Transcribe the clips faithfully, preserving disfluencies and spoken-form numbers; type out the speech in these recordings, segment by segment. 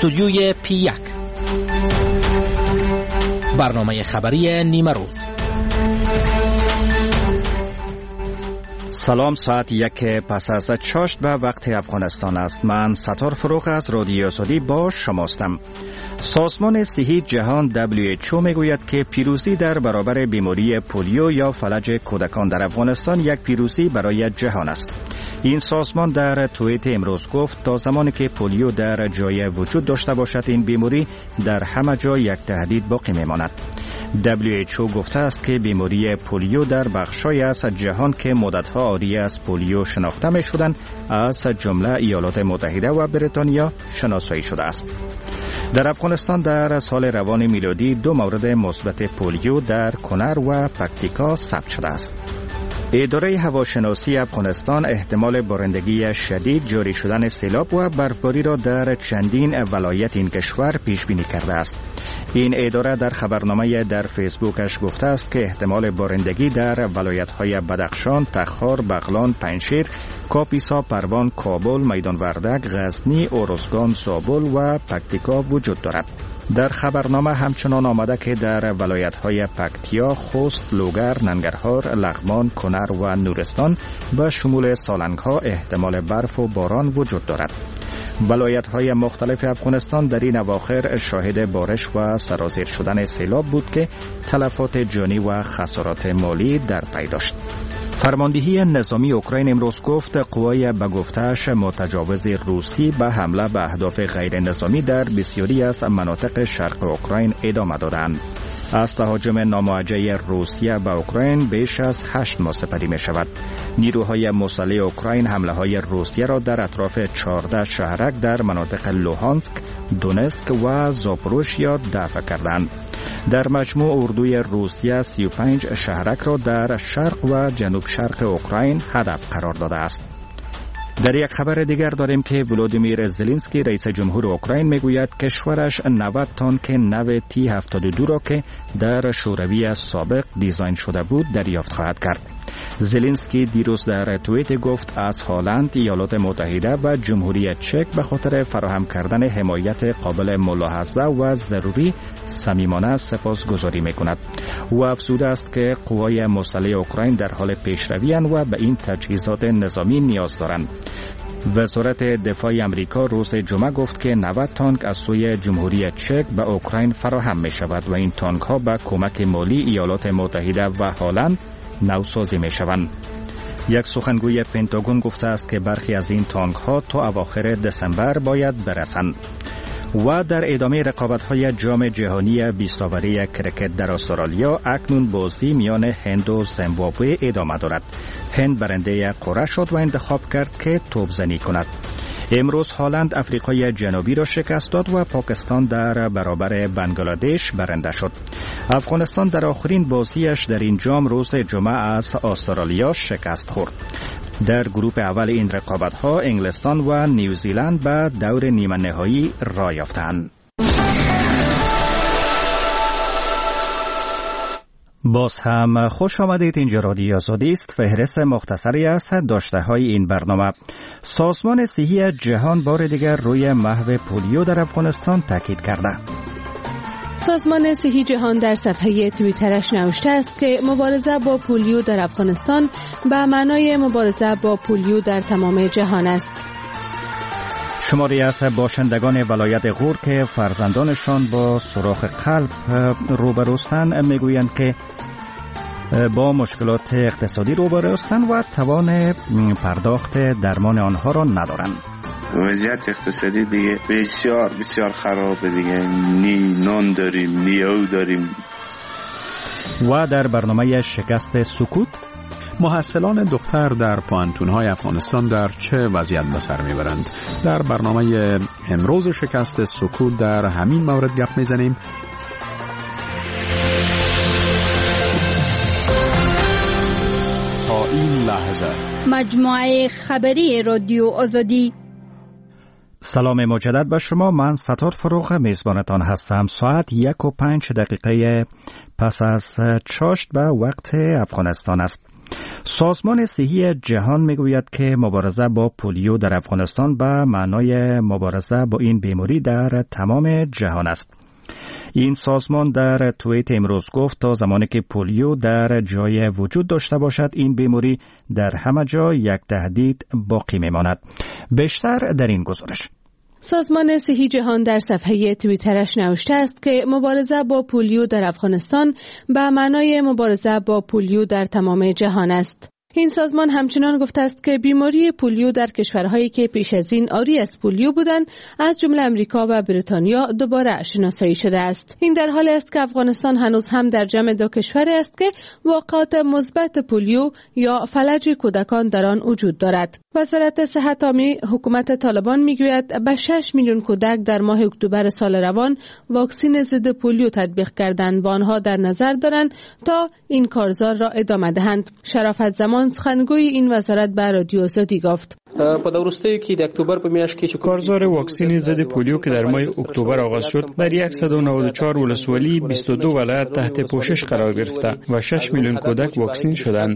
استودیوی پی یک، برنامه خبری نیمه روز. سلام، ساعت یک پس از چاشت به وقت افغانستان است. من ستار فروغ از رادیو آزادی با شماستم. سازمان صحی جهان دبلیو اچ او میگوید که پیروزی در برابر بیماری پولیو یا فلج کودکان در افغانستان یک پیروزی برای جهان است. این سازمان در توییت امروز گفت تا زمانی که پولیو در جای وجود داشته باشد این بیماری در همه جا یک تهدید باقی میماند. دبلیو اچ او گفته است که بیماری پولیو در بخش‌های از جهان که مدت‌ها عاری از پولیو شناخته می‌شدند از جمله ایالات متحده و بریتانیا شناسایی شده است. در افغانستان در سال روان میلادی دو مورد مثبت پولیو در کنر و پکتیکا ثبت شده است. اداره هواشناسی افغانستان احتمال بارندگی شدید، جاری شدن سیلاب و برفباری را در چندین ولایت این کشور پیش بینی کرده است. این اداره در خبرنامه در فیسبوکش گفته است که احتمال بارندگی در ولایت‌های بدخشان، تخار، بغلان، پنجشیر، کاپیسا، پروان، کابل، میدان وردک، غزنی، ارزگان، زابل و پکتیکا وجود دارد. در خبرنامه همچنان آمده که در ولایت‌های پکتیا، خوست، لوگر، ننگرهار، لغمان، کنر و نورستان به شمول سالنگ‌ها احتمال برف و باران وجود دارد. ولایت‌های مختلف افغانستان در این اواخر شاهد بارش و سرازیر شدن سیلاب بود که تلفات جانی و خسارات مالی در پی داشت. فرماندهی نظامی اوکراین امروز گفت قوای به گفته‌اش متجاوز روسی به حمله به اهداف غیر نظامی در بسیاری از مناطق شرق اوکراین ادامه دادند. از تهاجم ناموجه روسیه به اوکراین بیش از هشت ماه سپری می شود. نیروهای مسلح اوکراین حمله های روسیه را در اطراف چهارده شهرک در مناطق لوهانسک، دونسک و زاپوروژیا دفع کردند. در مجموع اردوی روسیه سی و پنج شهرک را در شرق و جنوب شرق اوکراین هدف قرار داده است. در یک خبر دیگر داریم که ولودیمیر زلنسکی رئیس جمهور اوکراین میگوید کشورش نود تانک نو تی هفتاد و دو را که در شوروی سابق دیزاین شده بود دریافت خواهد کرد. زلنسکی دیروز در توییت گفت از هلند، ایالات متحده و جمهوری چک به خاطر فراهم کردن حمایت قابل ملاحظه و ضروری صمیمانه سپاسگزاری میکند. او افزوده است که قوای مسلح اوکراین در حال پیشروی اند و به این تجهیزات نظامی نیاز دارند. وزارت دفاع امریکا روز جمعه گفت که نود تانک از سوی جمهوری چک به اوکراین فراهم می شود و این تانک ها به کمک مالی ایالات متحده و هلند نوسازی می شوند. یک سخنگوی پنتاگون گفته است که برخی از این تانک ها تا اواخر دسامبر باید برسند. و در ادامه رقابت‌های جام جهانی بیست اوری کرکت در استرالیا اکنون بازی میان هند و زیمبابوه ادامه دارد. هند برنده قرعه شد و انتخاب کرد که توپزنی کند. امروز هلند افریقای جنوبی را شکست داد و پاکستان در برابر بنگلادش برنده شد. افغانستان در آخرین بازیش در این جام روز جمعه از استرالیا شکست خورد. در گروه اول این رقابت‌ها انگلستان و نیوزیلند به دور نیمه نهایی راه یافتند. باز هم خوش آمدید. اینجا رادیو آزادی است. فهرست مختصری از داشته‌های این برنامه. سازمان صحی جهان بار دیگر روی محو پولیو در افغانستان تاکید کرده. سازمان صحی جهان در صفحه توییترش نوشته است که مبارزه با پولیو در افغانستان به معنای مبارزه با پولیو در تمام جهان است. شماری از باشندگان ولایت غور که فرزندانشان با سوراخ قلب روبروستند میگویند که با مشکلات اقتصادی روبروستند و توان پرداخت درمان آنها را ندارند. وضعیت اقتصادی دیگه بسیار بسیار خرابه دیگه. نی نان داریم، نی او داریم. و در برنامه شکست سکوت محصلان دختر در پوانتون‌های افغانستان در چه وضعیت به سر میبرند؟ در برنامه امروز شکست سکوت در همین مورد گپ میزنیم. تا این لحظه مجموعه خبری رادیو آزادی. سلام مجدد به شما. من ستار فروغ میزبانتان هستم. ساعت یک و پنج دقیقه پس از چاشت به وقت افغانستان است. سازمان صحی جهان میگوید که مبارزه با پولیو در افغانستان به معنای مبارزه با این بیماری در تمام جهان است. این سازمان در توییت امروز گفت تا زمانی که پولیو در جای وجود داشته باشد این بیماری در همه جا یک تهدید باقی میماند. بیشتر در این گزارش. سازمان صحی جهان در صفحه توییترش نوشته است که مبارزه با پولیو در افغانستان به معنای مبارزه با پولیو در تمام جهان است. این سازمان همچنان گفته است که بیماری پولیو در کشورهایی که پیش از این عاری از پولیو بودند از جمله امریکا و بریتانیا دوباره شناسایی شده است. این در حالی است که افغانستان هنوز هم در جمع دو کشور است که واقعات مثبت پولیو یا فلج کودکان در آن وجود دارد. وزارت صحت عامه حکومت طالبان میگوید به شش میلیون کودک در ماه اکتبر سال روان واکسن ضد پولیو تطبیق کردند و آنها در نظر دارند تا این کارزار را ادامه دهند. شرافت زمان سخنگوی این وزارت به رادیو آزادی گفت: کارزار واکسن ضد پولیو که در ماه اکتبر آغاز شد در صد و نود و چهار ولسوالی بیست و دو ولایت تحت پوشش قرار گرفته و شش میلیون کودک واکسن شدند.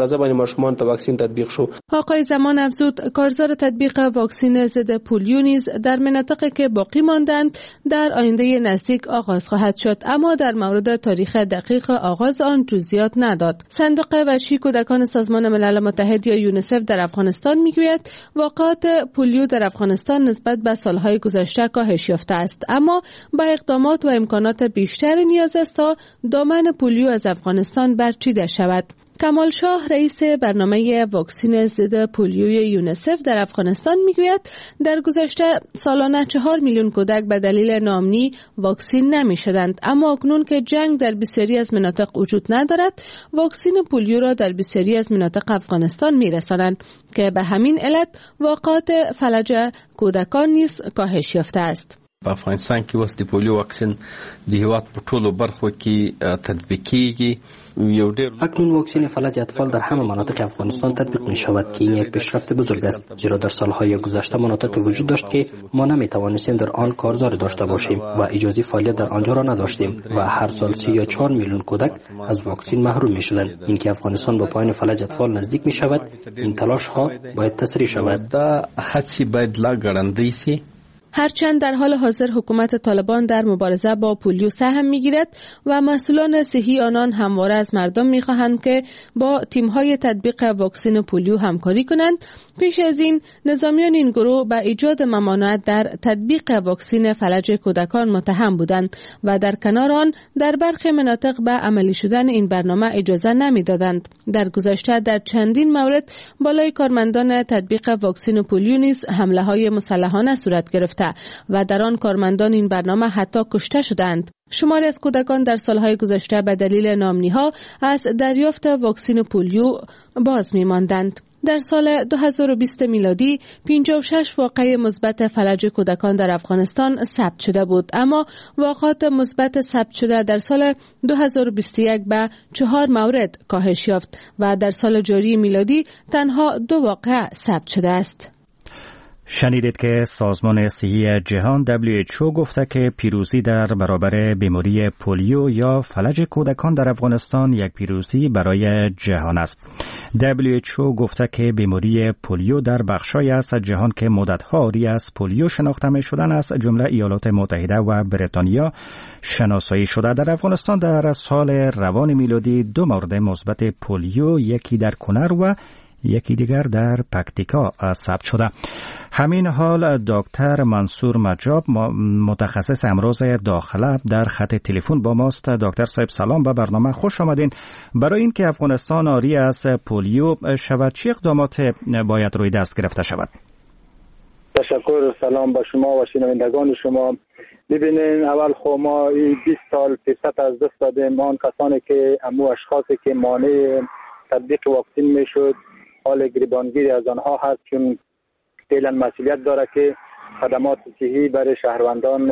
آقای زمان افزود کارزار تطبیق واکسن ضد پولیو نیز در مناطقی که باقی ماندند در آینده نزدیک آغاز خواهد شد، اما در مورد تاریخ دقیق آغاز آن جزئیات نداد. صندوق بچه کودکان سازمان ملل متحد یا یونیسف در افغانستان میگوید واقعات پولیو در افغانستان نسبت به سالهای گذشته کاهش یافته است، اما با اقدامات و امکانات بیشتر نیاز است تا دامن پولیو از افغانستان برچیده شود. کمال شاه رئیس برنامه واکسن ضد پولیوی یونیسف در افغانستان میگوید در گذشته سالانه چهار میلیون کودک به دلیل ناامنی واکسن نمی شدند، اما اکنون که جنگ در بسیاری از مناطق وجود ندارد واکسن پولیو را در بسیاری از مناطق افغانستان می رسانند که به همین علت واقعات فلج کودکان نیز کاهش یافته است. په افغانستان کې اوس د پولیو واکسین د هیواد په ټولو برخو کې تطبیق کیږي. اکنون واکسن فلج اطفال در همه مناطق افغانستان تطبیق می شود که این یک پیشرفت بزرگ است، زیرا در سالهای گذشته مناطق وجود داشت که ما نمی توانستیم در آن کارزار داشته باشیم و اجازه فعالیت در آنجا را نداشتیم و هر سال سی یا چهار میلیون کودک از واکسن محروم می شدند. اینکه افغانستان با پایان فلج اطفال نزدیک می شود، این تلاش ها باید تسریع شود. دا هڅې باید لا ګړندۍ سي. هرچند در حال حاضر حکومت طالبان در مبارزه با پولیو سهم می‌گیرد و مسئولان صحی آنان همواره از مردم می‌خواهند که با تیم‌های تطبیق واکسن پولیو همکاری کنند، پیش از این نظامیان این گروه به ایجاد ممانعت در تطبیق واکسن فلج کودکان متهم بودند و در کنار آن در برخی مناطق به عملی شدن این برنامه اجازه نمی‌دادند. در گذشته در چندین مورد بالای کارمندان تطبیق واکسن پولیو نیز حمله‌های مسلحانه صورت گرفته و در آن کارمندان این برنامه حتی کشته شدند. شماری از کودکان در سالهای گذشته به دلیل ناامنی‌ها از دریافت واکسن پولیو باز می‌ماندند. در سال دو هزار و بیست میلادی پنجاه و شش واقعه مثبت فلج کودکان در افغانستان ثبت شده بود، اما واقعات مثبت ثبت شده در سال دو هزار و بیست و یک به چهار مورد کاهش یافت و در سال جاری میلادی تنها دو واقعه ثبت شده است. شنیدید که سازمان صحی جهان دبلیو اچ او گفته که پیروزی در برابر بیماری پولیو یا فلج کودکان در افغانستان یک پیروزی برای جهان است. دبلیو اچ او گفته که بیماری پولیو در بخشای از جهان که مدت‌ها عاری از پولیو شناخته می‌شدند از جمله ایالات متحده و بریتانیا شناسایی شده. در افغانستان در سال روان میلادی دو مورد مثبت پولیو، یکی در کنر و یکی دیگر در پکتیکا ثبت شده. همین حال دکتر منصور مجاب متخصص امراض داخله در خط تلفن با ماست. دکتر صاحب سلام، به برنامه خوش آمدین. برای اینکه افغانستان عاری از پولیو شود چه اقدامات باید روی دست گرفته شود؟ تشکر. سلام به شما و شنوندگان شما. ببینین اول خو ما بیست سال فرصت از دست دادیم آن کسانی که امو اشخاصی که مانع تطبیق واکسن میشد حال گریبانگیری از آنها هست، چون فعلا مسئولیت داره که خدمات صحی برای شهروندان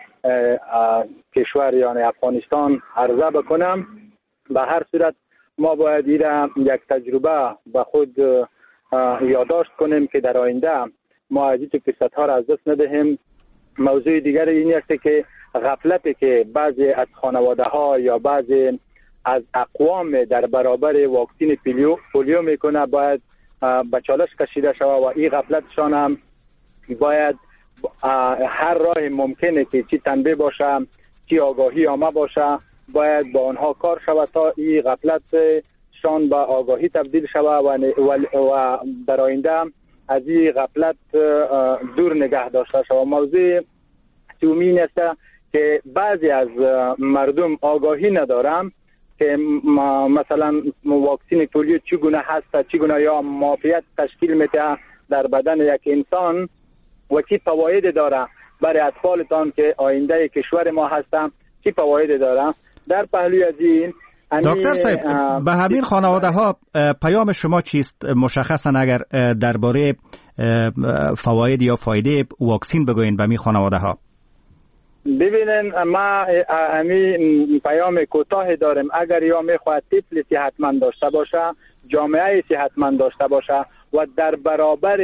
کشور یعنی افغانستان عرضه بکنم. به هر صورت ما باید ایره یک تجربه به خود یادداشت کنیم که در آینده ما از این فرصت ها را از دست ندهیم. موضوع دیگر این است که غفلتی که بعضی از خانواده ها یا بعضی از اقوام در برابر واکسین پولیو پولیو میکنه باید به چالش کشیده شود و این غفلتشان هم باید هر راه ممکنه که چی تنبیه باشه چی آگاهی آمه باشه باید با آنها کار شود تا این غفلت شان به آگاهی تبدیل شود و, و در آینده از این غفلت دور نگه داشته شود. موضوع دومین است که بعضی از مردم آگاهی ندارم که مثلا واکسین پولیو چگونه هست، چگونه یا معافیت تشکیل میده در بدن یک انسان و چی فواید داره برای اطفالتان که آینده کشور ما هستن، چی فواید داره. در پهلوی از این دکتر صاحب به همین خانواده ها پیام شما چیست مشخصا اگر درباره فواید یا فایده واکسین بگوین به همین خانواده ها؟ ببینن ما همین پیام کوتاه داریم. اگر یا میخواد طفل صحتمند داشته باشه، جامعه صحتمند داشته باشه و در برابر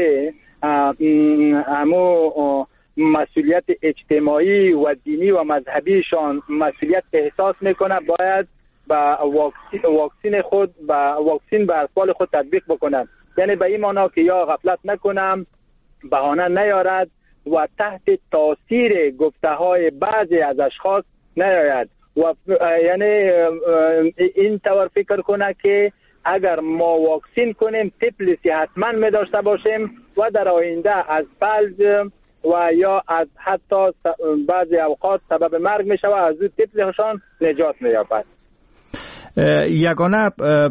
همو مسئولیت اجتماعی و دینی و مذهبیشان مسئولیت احساس میکنه، باید با واکسین خود با واکسین به اطفال خود تطبیق بکنند. یعنی به این معنا که یا غفلت نکنم، بهانه نیارد و تحت تاثیر گفته های بعضی از اشخاص نیاید و یعنی این طور فکر کنه که اگر ما واکسین کنیم طفل صحتمند می داشته باشیم و در آینده از فلج و یا از حتی بعضی اوقات سبب مرگ می شود، از او طفلشان نجات می یابد. یگانه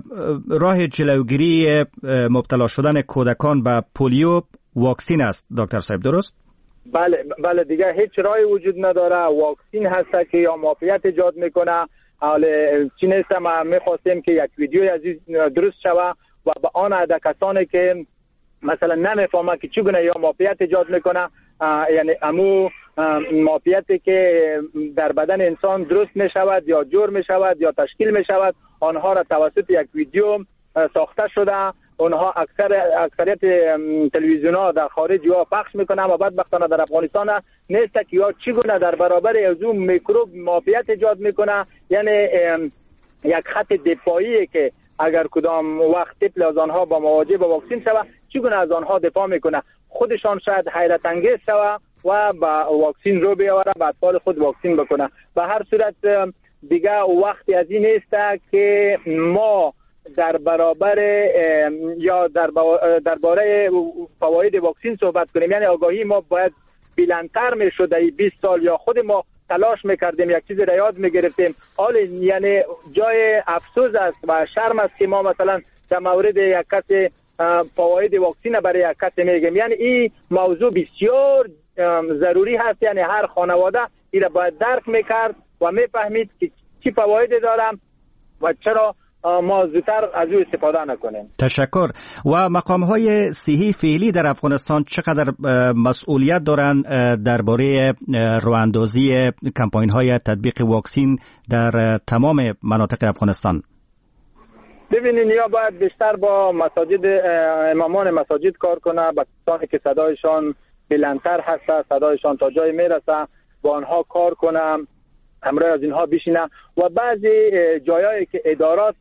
راه جلوگیری مبتلا شدن کودکان به پولیو واکسین است دکتر صاحب، درست؟ بله بله دیگه هیچ راهی وجود نداره. واکسین هست که یا معافیت ایجاد میکنه. حالا چی نیست ما میخواستیم که یک ویدیوی از درست شود و به آن عده کسانی که مثلا نمیفهمه که چگونه یا معافیت ایجاد میکنه، یعنی امو معافیتی که در بدن انسان درست میشود یا جور میشود یا تشکیل میشود، آنها را توسط یک ویدیو ساخته شده. اونها اکثر اکثریت تلویزیون ها در خارج یا پخش میکنن و بدبختانه در افغانستان نیست که یا چگونه در برابر از اون میکروب معافیت ایجاد میکنه. یعنی یک خط دفاعی که اگر کدام وقت طفل از آنها با مواجه با واکسین شود چگونه از آنها دفاع میکنه، خودشان شاید حیرت انگیز شود و با واکسین رو بیاوره، با اطفال خود واکسین بکنه. به هر صورت دیگه وقتی از این نیست که ما در برابر یا در درباره فواید واکسین صحبت کنیم. یعنی آگاهی ما باید بلندتر می شده. بیست سال یا خود ما تلاش میکردیم یک چیز را یاد میگرفتیم، حال یعنی جای افسوس است و شرم است که ما مثلا در مورد یک کس فواید واکسین برای یک کس میگیم. یعنی این موضوع بسیار ضروری هست. یعنی هر خانواده این را باید درک میکرد و میفهمید که چی فواید دارم و چرا ما زودتر از او استفاده نکنیم. تشکر. و مقام‌های صحی فعلی در افغانستان چقدر مسئولیت دارند درباره راه‌اندازی کمپاین‌های تطبیق واکسین در تمام مناطق افغانستان؟ ببینید یا باید بیشتر با مساجد امامان مساجد کار کنه، با کسانی که صدایشان بلندتر هست، صدایشان تا جای میرسه، با آنها کار کنه، همراه از اینها بشینه و بعضی جایایی که ادارات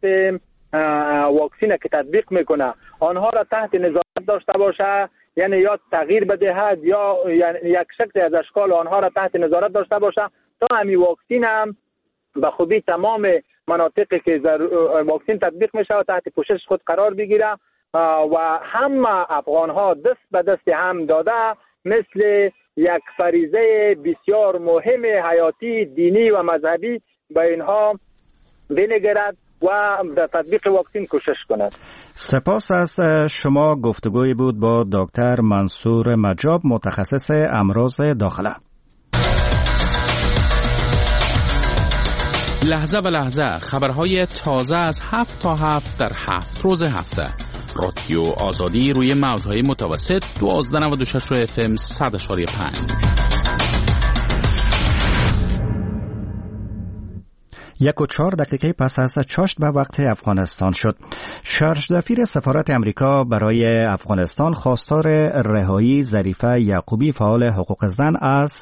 واکسین که تطبیق میکنه آنها را تحت نظارت داشته باشه، یعنی یا تغییر بدهد یا یعنی یک شکل از اشکال آنها را تحت نظارت داشته باشه تا همین واکسین هم به خوبی تمام مناطقی که واکسین تطبیق میشه و تحت پوشش خود قرار بگیره و همه افغان ها دست به دست هم داده مثل یک فریضه بسیار مهم حیاتی دینی و مذهبی به اینها بنگرد و در تطبیق واکسین کوشش کند. سپاس از شما. گفتگوی بود با دکتر منصور مجاب، متخصص امراض داخله. لحظه به لحظه خبرهای تازه از هفت تا هفت در هفت روز هفته. رادیو آزادی روی موجهای متوسط دوازده و نود و شش اف ام صد اشاری پنج. یک و چهار دقیقه پس از چاشت به وقت افغانستان شد. شرشدفیر سفارت امریکا برای افغانستان خواستار رهایی ظریفه یعقوبی فعال حقوق زن از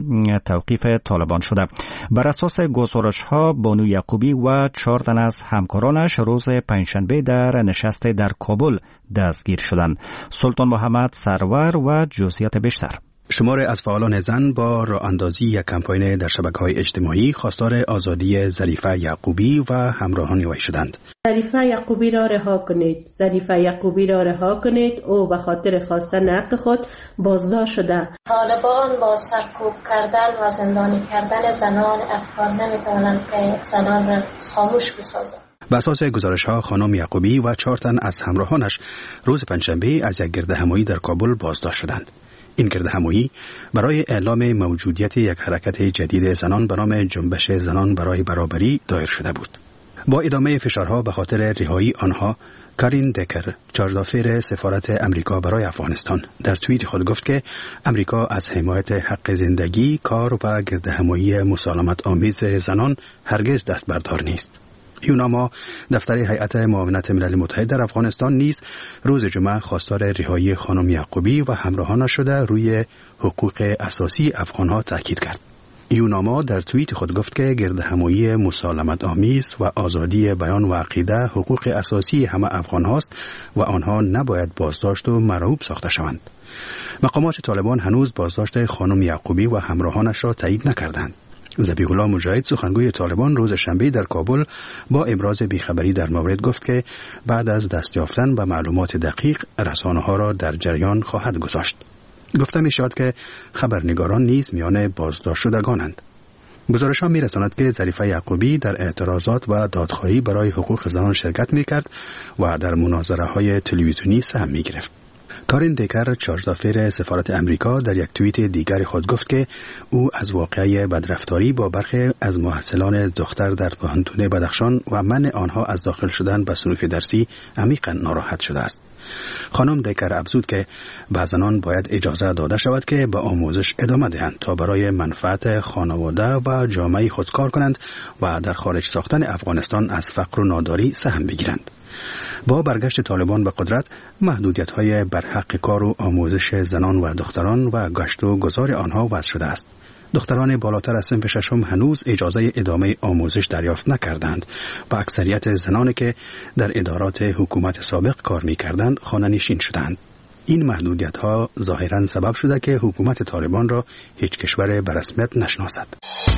توقیف طالبان شده. بر اساس گزارش‌ها بانو یعقوبی و چهار تن از همکارانش روز پنجشنبه در نشست در کابل دستگیر شدند. سلطان محمد سرور و جزئیات بیشتر. شمار از فعالان زن با راه اندازی یک کمپاین در شبکه‌های اجتماعی خواستار آزادی ظریفه یعقوبی و همراهان وی شدند. ظریفه یعقوبی را رها کنید. ظریفه یعقوبی را رها کنید. او به خاطر خواستن حق خود بازداشت شده. طالبان با سرکوب کردن و زندانی کردن زنان افغان نمی‌توانند که زنان را خاموش بسازند. بر اساس گزارش‌ها خانم یعقوبی و چهار تن از همراهانش روز پنجشنبه از یک گردهمایی در کابل بازداشت شدند. این گردهمایی برای اعلام موجودیت یک حرکت جدید زنان به نام جنبش زنان برای برابری دایر شده بود. با ادامه فشارها به خاطر رهایی آنها، کارین دکر، چارج‌دافیر سفارت امریکا برای افغانستان، در توییت خود گفت که امریکا از حمایت حق زندگی، کار و گردهمایی مسالمت آمیز زنان هرگز دست بردار نیست. یوناما دفتر هیئت معاونت ملل متحد در افغانستان نیز روز جمعه خواستار رهایی خانم یعقوبی و همراهانش شده روی حقوق اساسی افغانها تاکید کرد. یوناما در توییت خود گفت که گردهمایی مسالمت آمیز و آزادی بیان و عقیده حقوق اساسی همه افغان هاست و آنها نباید بازداشت و مرعوب ساخته شوند. مقامات طالبان هنوز بازداشت خانم یعقوبی و همراهانش را تایید نکردند. ذبیح الله مجاهد سخنگوی طالبان روز شنبه در کابل با ابراز بیخبری در مورد گفت که بعد از دست یافتن به معلومات دقیق رسانه‌ها را در جریان خواهد گذاشت. گفته می شود که خبرنگاران نیز میان بازداشت شدگانند. گزارش‌ها می‌رساند که ظریفه یعقوبی در اعتراضات و دادخواهی برای حقوق زنان شرکت می‌کرد و در مناظره‌های تلویزیونی سهم می‌گرفت. کارین دکر، چارج‌دافیر سفارت امریکا، در یک توییت دیگر خود گفت که او از واقعه بدرفتاری با برخی از محصلان دختر در پوهنتون بدخشان و منع آنها از داخل شدن به صنوف درسی عمیقاً ناراحت شده است. خانم دکر افزود که به زنان باید اجازه داده شود که به آموزش ادامه دهند تا برای منفعت خانواده و جامعه خود کار کنند و در خارج ساختن افغانستان از فقر و ناداری سهم بگیرند. با برگشت طالبان به قدرت، محدودیت‌های بر حق کار و آموزش زنان و دختران و گشت و گذار آنها وضع شده است. دختران بالاتر از صنف ششم هنوز اجازه ادامه آموزش دریافت نکردند و اکثریت زنانی که در ادارات حکومت سابق کار می‌کردند خانه‌نشین شدند. این محدودیت‌ها ظاهراً سبب شده که حکومت طالبان را هیچ کشور به رسمیت نشناسد.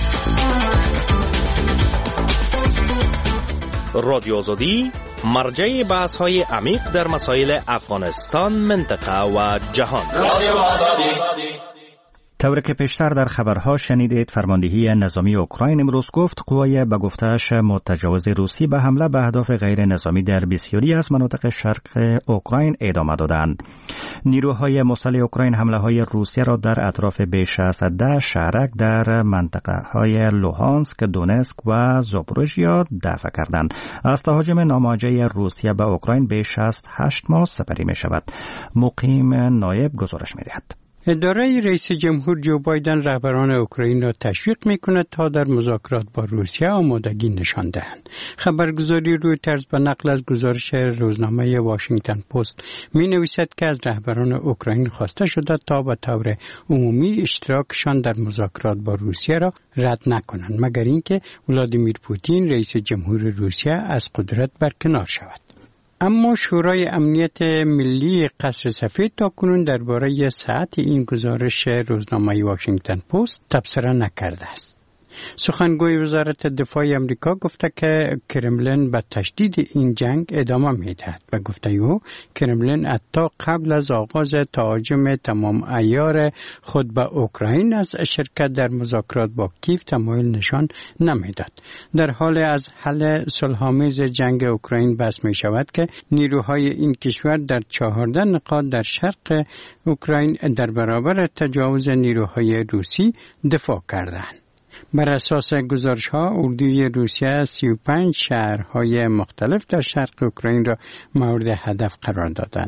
رادیو آزادی مرجع بحث‌های عمیق در مسائل افغانستان، منطقه و جهان. رادیو آزادی. طوری که پیشتر در خبرها شنیدید، فرماندهی نظامی اوکراین امروز گفت قوای به گفته‌اش متجاوز روسی به حمله به اهداف غیر نظامی در بسیاری از مناطق شرق اوکراین ادامه دادند. نیروهای مسلح اوکراین حمله‌های روسیه را در اطراف بیش از ده شهرک در منطقه‌های لوهانسک، دونسک و زاپوروژیا دفع کردند. از تهاجم نامواجه روسیه به اوکراین بیش از هشت ماه سپری می‌شود. مقیم نایب گزارش می‌دهد. اداره رئیس جمهور جو بایدن رهبران اوکراین را تشویق می‌کند تا در مذاکرات با روسیه آمادگی نشان دهند. خبرگزاری رویترز به نقل از گزارش روزنامه واشنگتن پست می‌نویسد که از رهبران اوکراین خواسته شده تا به طور عمومی اشتراکشان در مذاکرات با روسیه را رد نکنند، مگر اینکه ولادیمیر پوتین رئیس جمهور روسیه از قدرت برکنار شود. اما شورای امنیت ملی قصر سفید تاکنون درباره صحت این گزارش روزنامه واشنگتن پست تبصره نکرده است. سخنگوی وزارت دفاع آمریکا گفته که کرملین به تشدید این جنگ ادامه می‌دهد. به گفته او، کرملین حتی قبل از آغاز تهاجم تمام عیار خود به اوکراین از شرکت در مذاکرات با کیف تمایل نشان نمی‌داد. در حال از حل صلح‌آمیز جنگ اوکراین بحث می‌شود که نیروهای این کشور در چهارده نقاط در شرق اوکراین در برابر تجاوز نیروهای روسی دفاع کردند. بر اساس گزارش‌ها، اردوی روسیه سی و پنج شهرهای مختلف در شرق اوکراین را مورد هدف قرار دادند.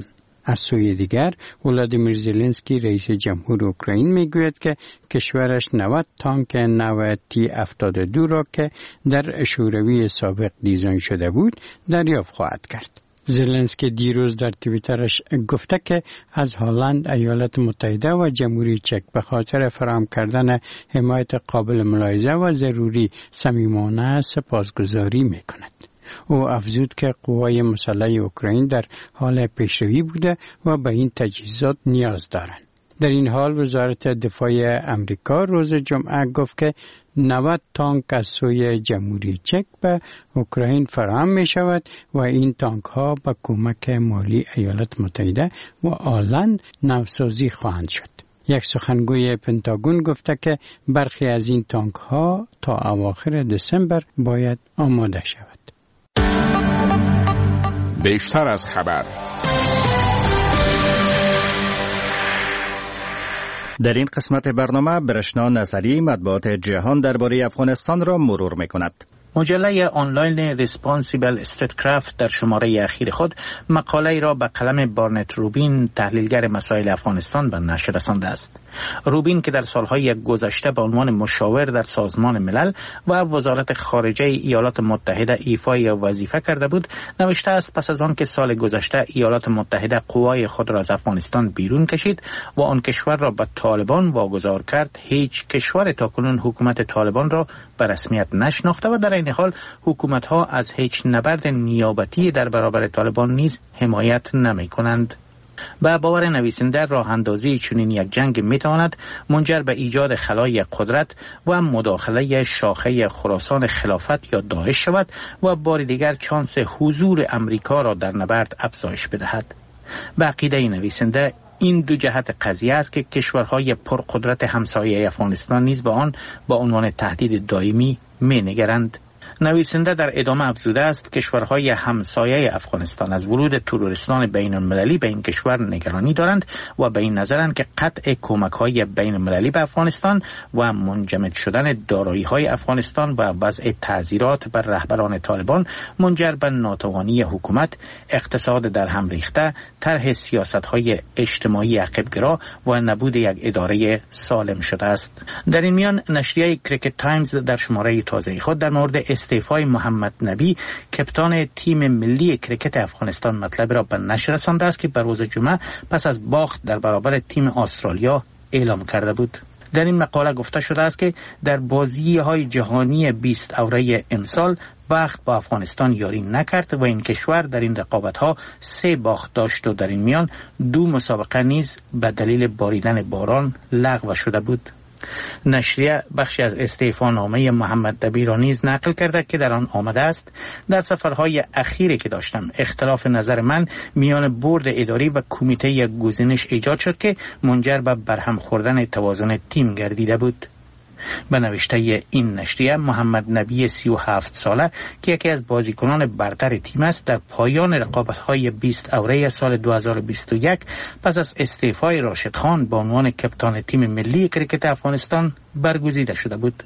از سوی دیگر ولادیمیر زلنسکی رئیس جمهور اوکراین میگوید که کشورش نود تانک نو تی هفتاد و دو را که در شوروی سابق دیزاین شده بود دریافت خواهد کرد. زلنسکی دیروز در توییترش گفته که از هلند، ایالات متحده و جمهوری چک به خاطر فراهم کردن حمایت قابل ملاحظه و ضروری صمیمانه سپاسگزاری میکند. او افزود که قوای مسلح اوکراین در حال پیشروی بوده و به این تجهیزات نیاز دارند. در این حال وزارت دفاع امریکا روز جمعه گفت که نود تانک از سوی جمهوری چک به اوکراین فراهم می شود و این تانک ها با کمک مالی ایالات متحده و هلند نوسازی خواهند شد. یک سخنگوی پنتاگون گفته که برخی از این تانک ها تا اواخر دسامبر باید آماده شود. بیشتر از خبر. در این قسمت برنامه برشنا نظری مطبوعات جهان درباره افغانستان را مرور می‌کند. مجله آنلاین ریسپانسیبل استیتکرافت در شماره اخیر خود مقاله را به قلم بارنت روبین، تحلیلگر مسائل افغانستان، به نشر رسانده است. روبین که در سالهای گذشته به عنوان مشاور در سازمان ملل و وزارت خارجه ایالات متحده ایفای وظیفه کرده بود، نوشته است پس از آن که سال گذشته ایالات متحده قوای خود را از افغانستان بیرون کشید و آن کشور را به طالبان واگذار کرد، هیچ کشور تاکنون حکومت طالبان را به رسمیت نشناخته و در این حال حکومت‌ها از هیچ نبرد نیابتی در برابر طالبان نیز حمایت نمی‌کنند. به باور نویسنده راه اندازی چنین یک جنگ میتواند منجر به ایجاد خلای قدرت و مداخله شاخه خراسان خلافت یا داعش شود و بار دیگر چانس حضور امریکا را در نبرد افزایش بدهد. به عقیده نویسنده این دو جهت قضیه است که کشورهای پرقدرت همسایه افغانستان نیز به آن با عنوان تهدید دائمی می‌نگرند. نویسنده در ادامه افزوده است کشورهای همسایه افغانستان از ورود تروریستان بین المللی به این کشور نگرانی دارند و به این نظرند که قطع کمک‌های بین المللی به افغانستان و منجمد شدن دارایی‌های افغانستان و وضع تعزیرات بر رهبران طالبان منجر به ناتوانی حکومت، اقتصاد در هم ریخته، طرح سیاست‌های اجتماعی عقب‌گرا و نبود یک اداره سالم شده است. در این میان نشریه کریکت تایمز در شماره تازه خود در مورد استعفای محمد نبی کپتان تیم ملی کریکت افغانستان مطلب را به نشر رسانده است که به روز جمعه پس از باخت در برابر تیم استرالیا اعلام کرده بود. در این مقاله گفته شده است که در بازی‌های جهانی بیست اوره امسال بخت با افغانستان یاری نکرد و این کشور در این رقابت‌ها سه باخت داشت و در این میان دو مسابقه نیز به دلیل باریدن باران لغو شده بود. نشریه بخشی از استعفانامه محمد نبی را نیز نقل کرده که در آن آمده است: در سفرهای اخیری که داشتم اختلاف نظر من میان بورد اداری و کمیته گزینش ایجاد شد که منجر به برهم خوردن توازن تیم گردیده بود. به نوشته این نشریه محمد نبی سی و هفت ساله که یکی از بازیکنان برتر تیم است در پایان رقابت‌های بیست اوره سال دو هزار و بیست و یک پس از استعفای راشد خان به عنوان کپتان تیم ملی کریکت افغانستان برگزیده شده بود.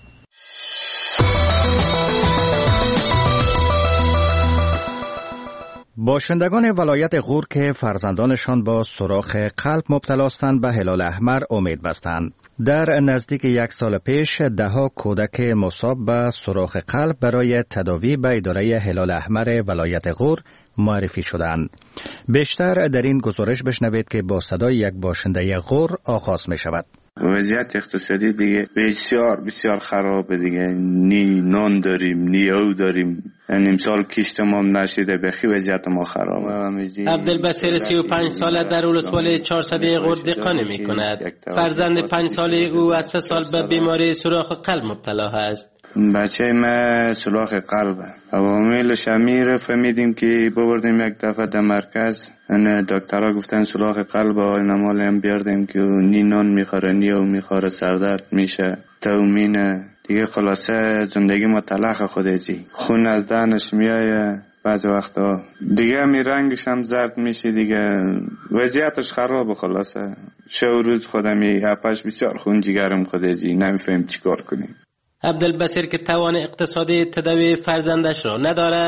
باشندگان ولایت غور که فرزندانشان با سوراخ قلب مبتلاستند به هلال احمر امید بستند. در نزدیک یک سال پیش دهها کودک مصاب به سوراخ قلب برای تداوی به اداره هلال احمر ولایت غور معرفی شدند. بیشتر در این گزارش بشنوید که با صدای یک باشنده غور آغاز می شود. وضعیت اقتصادی دیگه بسیار بسیار خرابه دیگه. نی نان داریم نی او داریم. یعنی امسال کشتمام نشده، بخی وضعیت ما خرابه. عبدالبصیر سی و پنج ساله در ولسوالی چهارصد غور دقانه می کند. فرزند پنج ساله او از سه سال به بیماری سوراخ قلب مبتلا است. بچه ما سوراخ قلبه. عواملش امیر فهمیدیم که ببردیم یک دفعه در مرکز. دکترها گفتن سوراخ قلب و نمال هم بیاردیم که نی نان میخوره نی او میخوره، سردرد میشه، تومینه دیگه. خلاصه زندگی ما تلخ خودزی، خون از دهنش میایه بعض وقتا دیگه، می رنگش هم زرد میشه دیگه، وضعیتش خرابه. خلاصه شو روز خودمی اپش بسیار خون جگرم خودزی، نمیفهم چی کار کنیم. عبدالبصیر که توان اقتصادی تداوی فرزندش را ندارد،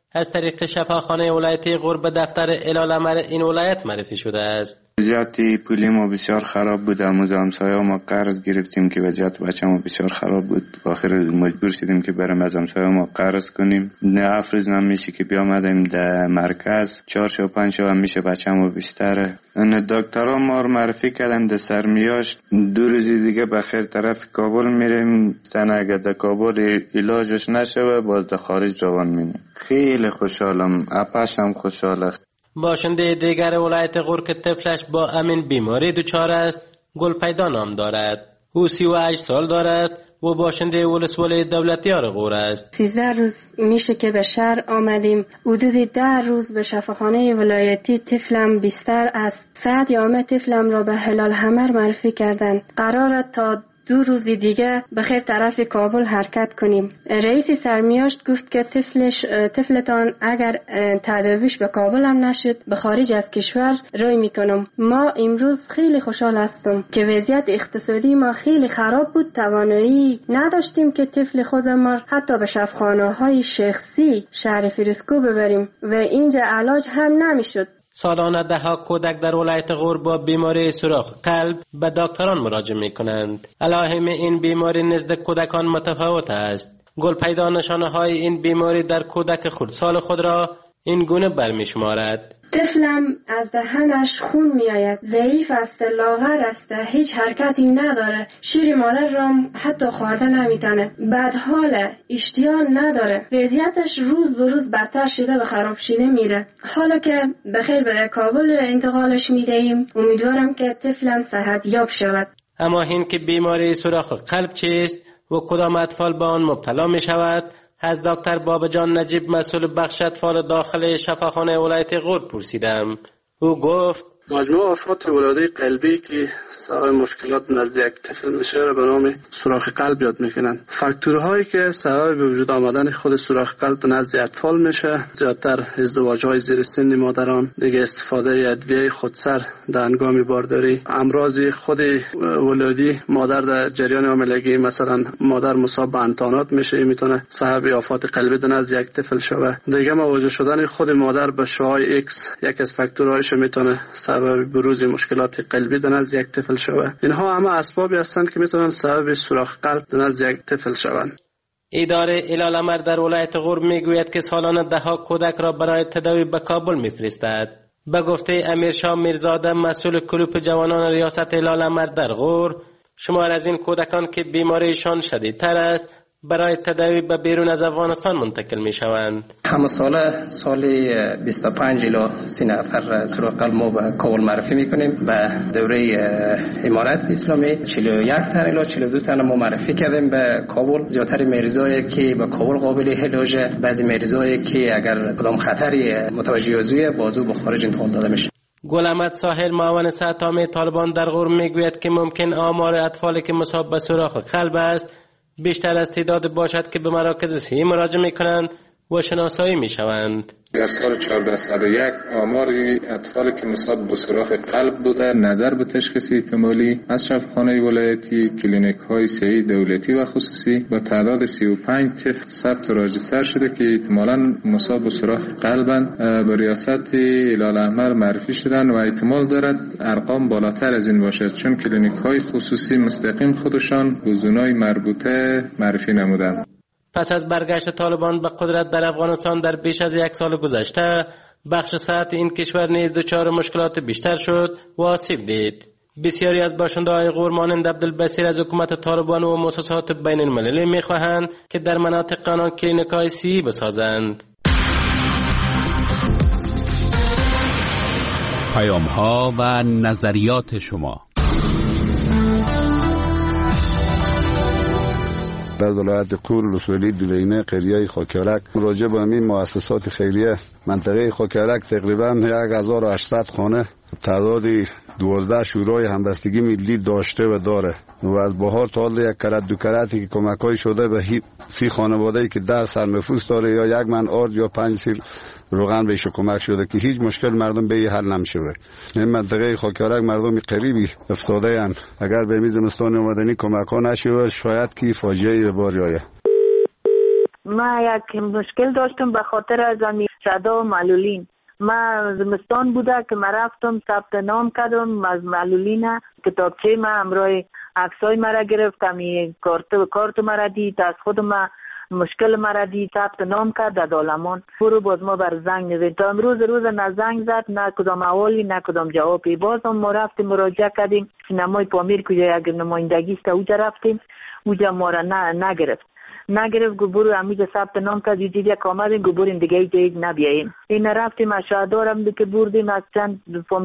از طریق شفاخانه ولایتی غور به دفتر الالعمر این ولایت معرفی شده است. وضعیت پولی ما بسیار خراب بود. امروز همسایه ما قرض گرفتیم که وضعیت بچه ما بسیار خراب بود. آخر مجبور شدیم که بریم از همسایه ما قرض کنیم. نه افروز نمیشه که بیامدیم در مرکز چهار شو پنج شو هم میشه بچه ما بیشتره. ان دکترها ما رو معرفی کردن در سرمیاشت دو روز دیگه بخیر طرف کابل میریم. تن اگر در کابل علاجش نشه باز در خارج روان میریم. خیلی خوشحالم. اپش هم خوشحاله. باشنده دیگر ولایت غور که طفلش با امین بیماری دچار است گلپیدا نام دارد. او سی و هشت سال دارد و باشنده ولسوالی دولتیار غور است. سیزده روز میشه که به شهر آمدیم. حدود ده روز به شفاخانه ولایتی طفلم بیستر است. ساعت یامه طفلم را به هلال حمر معرفی کردند. قراره تا دو روز دیگه بخیر طرف کابل حرکت کنیم. رئیس سرمیاشت گفت که طفلش طفلتان اگر تداویش به کابل هم نشد به خارج از کشور روی میکنم. ما امروز خیلی خوشحال هستم که وضعیت اقتصادی ما خیلی خراب بود. توانایی نداشتیم که طفل خودمان حتی به شفاخانه های شخصی شهر فریسکو ببریم و اینجا علاج هم نمیشد. سالانه ده ها کودک در ولایت غور با بیماری سوراخ قلب به دکتران مراجعه می کنند. علائم این بیماری نزد کودکان متفاوت است. گل پیدا نشانه های این بیماری در کودک خردسال خود را این گونه برمی شمارد. طفلم از دهنش خون می آید. ضعیف است، لاغر است، هیچ حرکتی نداره. شیر مادر را حتی خورده نمیتونه. بدحال، اشتها نداره. وضعیتش روز به روز بدتر شده و خراب شده میره. حالا که بخیر به کابل انتقالش میدهیم امیدوارم که طفلم صحت یاب شود. اما این که بیماری سوراخ قلب چیست و کدام اطفال به آن مبتلا می شود از دکتر بابجان نجیب مسئول بخش اطفال داخل شفاخانه ولایت غور پرسیدم. او گفت مجموع آفات ولادت قلبی که سبب مشکلات نزد یک طفل میشه را به نام سوراخ قلب یاد میکنن. فاکتورهایی که سبب به وجود آمدن خود سوراخ قلب نزد اطفال میشه زیادتر ازدواج‌های زیر سن مادران، دیگه استفاده ادویه خودسر در هنگام بارداری، امراض خود ولادی مادر در جریان حاملگی، مثلا مادر مصاب به انتانات میشه، میتونه سبب آفات قلبی نزد یک طفل شوه. دیگه مواجه شدن خود مادر به شعاع ایکس یک از فاکتورهایش میتونه سبب بروز مشکلات قلبی در نزد یک طفل شوه. اینها همه اسبابی هستند که میتونن سبب سوراخ قلب در نزد یک طفل شوند. اداره الالعمر در ولایت غور میگوید که سالانه ده ها کودک را برای تداوی به کابل میفرستد. به گفته امیرشاه میرزاده مسئول کلوپ جوانان ریاست الالعمر در غور، شمار از این کودکان که بیماریشان شدیدتر است برای تداوی به بیرون از افغانستان منتقل می شوند. همه ساله سالی بیست و پنج الی سی نفر سوراخ قلب ما به کابل معرفی می کنیم. به دوره امارت اسلامی چهل و یک تن الی چهل و دو تن ما معرفی کردیم به کابل. زیادتر مریضایی که به کابل قابل علاج، بعضی مریضایی که اگر کدام خطری متوجه ازوی بازو به خارج انتقال داده میشه. گل احمد ساحل معاون صحت عامه طالبان در غور میگوید که ممکن آمار اطفالی که مصاب به سوراخ قلب است بیشتر از تعداد باشد که به مراکز صحی مراجعه میکنند و شناسایی میشوند. در سال چهارده صد و یک آمار اطفالی که مصاب به سوراخ قلب بوده نظر به تشخیص احتمالی از شفاخانه ولایتی، کلینیک های صحی دولتی و خصوصی با تعداد سی و پنج طفل ثبت و راجستر شده که احتمالاً مصاب به سوراخ قلبند. به ریاست الالعمر معرفی شدن و احتمال دارد ارقام بالاتر از این باشد چون کلینیک های خصوصی مستقیم خودشان به زونای مربوطه معرفی نمودند. پس از برگشت طالبان به قدرت در افغانستان در بیش از یک سال گذشته بخش صحت این کشور نیز دچار مشکلات بیشتر شد و آسیب دید. بسیاری از باشنده‌های غور مانند عبدالبصیر از حکومت طالبان و مؤسسات بین المللی می‌خواهند که در مناطق آنها کلینیک‌های صحی بسازند. پیام‌ها و نظریات شما در ولایت غور ولسوالی دولینه قریه خاکیارک راجع به همین مؤسسات خیریه منطقه خاکیارک تقریبا هزار و هشتصد خانه تعداد دوازده شورای همبستگی ملی داشته و داره و از بهار تا حال یک کرت دو کرتی که کمکای شده به سی خانواده‌ای که ده سرنفوس داره یا یک من آرد یا پنج سیل روغن بهش کمک شده که هیچ مشکل مردم به حل نمیشه. این منطقه خاکیارک مردم قریبی افتاده اند. اگر به میز مستان اومدنی کمک ها نشه شاید که فاجعه به بار آید. ما یک مشکل داشتم به خاطر از این صدا و معلولین. ما زمستان بوده که ما رفتم ثبت نام کردم از معلولین، کتابچه ما همراه عکسای مرا گرفتم، کارت کارت مرا دید، از خود ما مشکل مرا دید، ثبت نام کرد در دالمان. برو باز ما بر زنگ نزد تا امروز روز نه زنگ زد نه کدام احوالی نه کدام جوابی. باز هم ما رفتیم مراجعه کردیم سینمای پامیر کجا یک نمایندگی است اونجا رفتیم، اونجا ما را نه نگرفت نگرفت گو برو همیشه ثبت نام کرد یه چیزی که آمدیم گو بریم دیگه جایی نبیاییم. این رفتیم اشهدارم که بردیم از چند